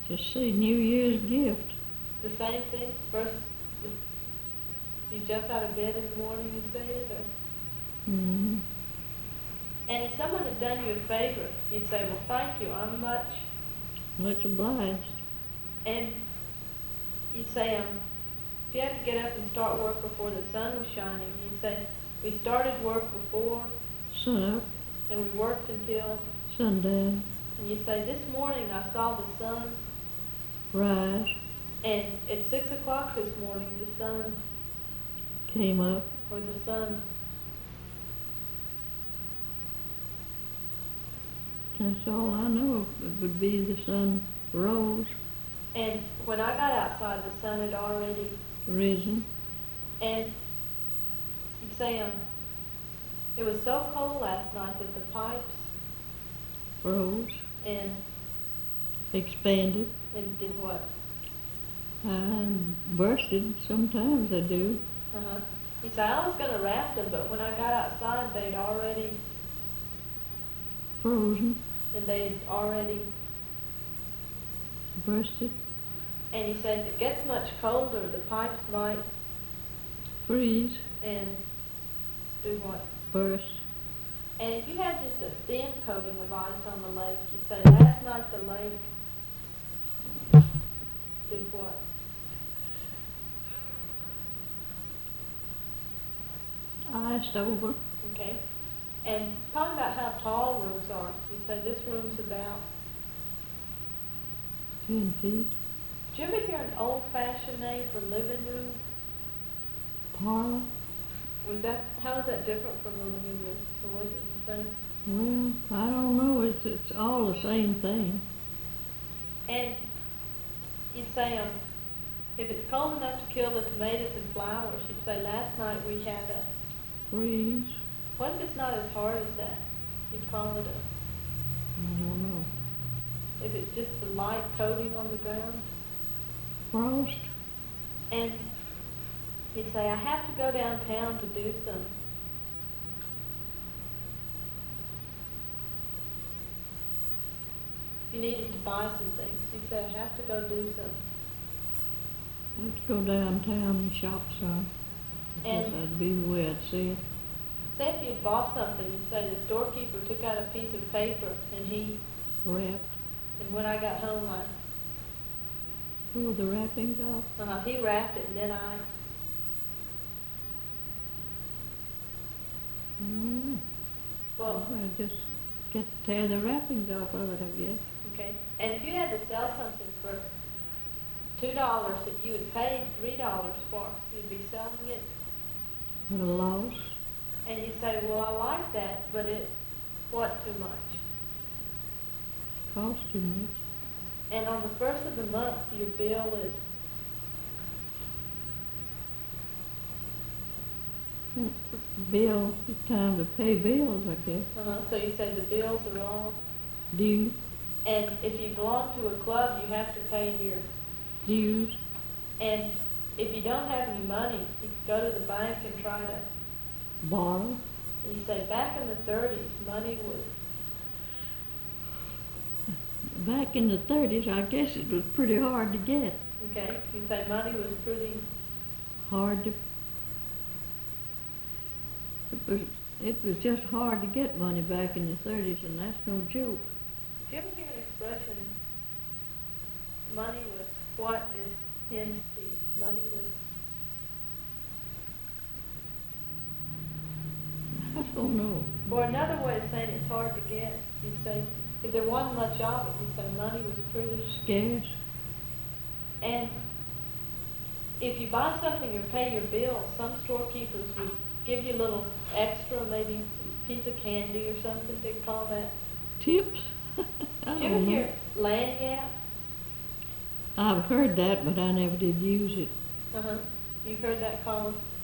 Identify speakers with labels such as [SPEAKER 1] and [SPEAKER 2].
[SPEAKER 1] Just say New Year's gift.
[SPEAKER 2] The same thing, first, you jump out of bed in the morning and say it, or?
[SPEAKER 1] Mm-hmm.
[SPEAKER 2] And if someone had done you a favor, you'd say, well, thank you, I'm
[SPEAKER 1] Much obliged.
[SPEAKER 2] and you'd say, if you had to get up and start work before the sun was shining, you'd say, we started work before,
[SPEAKER 1] Sun up,
[SPEAKER 2] and we worked until,
[SPEAKER 1] sundown,
[SPEAKER 2] and you'd say, this morning I saw the sun,
[SPEAKER 1] rise,
[SPEAKER 2] and at 6 o'clock this morning, the sun,
[SPEAKER 1] came up.
[SPEAKER 2] or the sun,
[SPEAKER 1] That's all I know. It would be the sun rose,
[SPEAKER 2] and when I got outside, the sun had already,
[SPEAKER 1] risen.
[SPEAKER 2] and you'd say, it was so cold last night that the pipes
[SPEAKER 1] Rose,
[SPEAKER 2] and
[SPEAKER 1] expanded,
[SPEAKER 2] did what?
[SPEAKER 1] Bursted. Sometimes I do.
[SPEAKER 2] Uh-huh. You say, I was going to wrap them, but when I got outside, they'd already,
[SPEAKER 1] Frozen,
[SPEAKER 2] and they'd already,
[SPEAKER 1] bursted,
[SPEAKER 2] and he said, if it gets much colder, the pipes might,
[SPEAKER 1] freeze,
[SPEAKER 2] and do what?
[SPEAKER 1] burst.
[SPEAKER 2] And if you had just a thin coating of ice on the lake, you'd say, last night the lake did what?
[SPEAKER 1] Iced over.
[SPEAKER 2] Okay. And talking about how tall rooms are, you'd say, this room's about,
[SPEAKER 1] 10 feet.
[SPEAKER 2] did you ever hear an old-fashioned name for living room?
[SPEAKER 1] Parlor.
[SPEAKER 2] How is that different from a living room? Or was it the same?
[SPEAKER 1] Well, I don't know. It's all the same thing.
[SPEAKER 2] And you'd say, if it's cold enough to kill the tomatoes and flowers, you'd say, last night we had a,
[SPEAKER 1] Freeze.
[SPEAKER 2] what if it's not as hard as that? You'd call it
[SPEAKER 1] I don't know.
[SPEAKER 2] if it's just a light coating on the ground.
[SPEAKER 1] Frost.
[SPEAKER 2] And you'd say, I have to go downtown to do some. If you needed to buy some things, you'd say, I have to go do some.
[SPEAKER 1] Let's go downtown and shop some. I guess
[SPEAKER 2] And
[SPEAKER 1] that'd be the way I'd say it.
[SPEAKER 2] say if you bought something, you'd say the storekeeper took out a piece of paper and
[SPEAKER 1] Wrapped.
[SPEAKER 2] and when I got home,
[SPEAKER 1] Pull the wrappings off.
[SPEAKER 2] he wrapped it and then
[SPEAKER 1] Oh.
[SPEAKER 2] well,
[SPEAKER 1] I just tear the wrappings off of it, I guess.
[SPEAKER 2] okay. And if you had to sell something for $2 that you would pay $3 for, you'd be selling it,
[SPEAKER 1] At a loss.
[SPEAKER 2] and you'd say, well, I like that, but what too much?
[SPEAKER 1] Cost too much.
[SPEAKER 2] And on the first of the month, your bill is,
[SPEAKER 1] Bill, it's time to pay bills, I guess.
[SPEAKER 2] so you say the bills are all,
[SPEAKER 1] Due,
[SPEAKER 2] and if you belong to a club, you have to pay your,
[SPEAKER 1] dues,
[SPEAKER 2] and if you don't have any money, you can go to the bank and try to,
[SPEAKER 1] borrow.
[SPEAKER 2] you say, back in the 30s, money was,
[SPEAKER 1] Back in the 30s, I guess it was pretty hard to get.
[SPEAKER 2] okay, you say money was pretty,
[SPEAKER 1] Hard to. It was just hard to get money back in the 30s, and that's no joke.
[SPEAKER 2] did you ever hear an expression, money was what is hen's teeth? Money was,
[SPEAKER 1] I don't know.
[SPEAKER 2] or another way of saying it's hard to get, you'd say, if there wasn't much of it, you'd say money was pretty.
[SPEAKER 1] Scarce.
[SPEAKER 2] And if you buy something or pay your bill, some storekeepers would give you a little extra, maybe a piece of candy or something, they'd call that.
[SPEAKER 1] Tips? I
[SPEAKER 2] Did you ever
[SPEAKER 1] don't know.
[SPEAKER 2] hear lanyard?
[SPEAKER 1] I've heard that, but I never did use it.
[SPEAKER 2] You've heard that called